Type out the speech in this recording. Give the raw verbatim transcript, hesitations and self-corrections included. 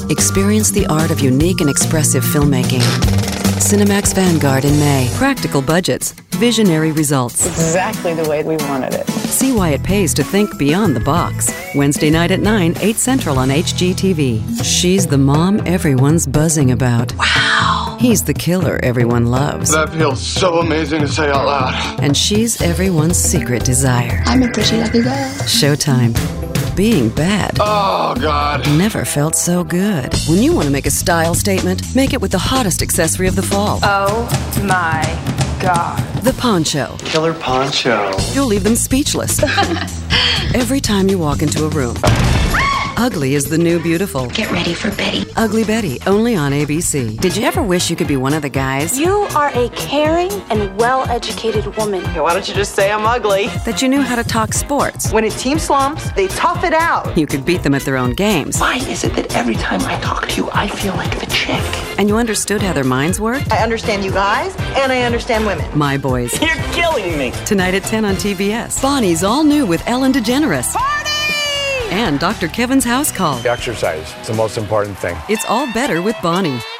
Experience the art of unique and expressive filmmaking. Cinemax Vanguard in May. Practical budgets, visionary results. Exactly the way we wanted it. See why it pays to think beyond the box. Wednesday night at nine, eight Central on H G T V. She's the mom everyone's buzzing about. Wow! He's the killer everyone loves. That feels so amazing to say out loud. And she's everyone's secret desire. I'm a pretty lucky girl. Showtime. Being bad. Oh, God. Never felt so good. When you want to make a style statement, make it with the hottest accessory of the fall. Oh, my God. The poncho. Killer poncho. You'll leave them speechless. Every time you walk into a room. Ugly is the new beautiful. Get ready for Betty. Ugly Betty, only on A B C. Did you ever wish you could be one of the guys? You are a caring and well-educated woman. Okay, why don't you just say I'm ugly? That you knew how to talk sports. When a team slumps, they tough it out. You could beat them at their own games. Why is it that every time I talk to you, I feel like the chick? And you understood how their minds worked? I understand you guys, and I understand women. My Boys. You're killing me. Tonight at ten on T B S. Bonnie's all new with Ellen DeGeneres. Party! And Doctor Kevin's House Call. Exercise. It's the most important thing. It's all better with Bonnie.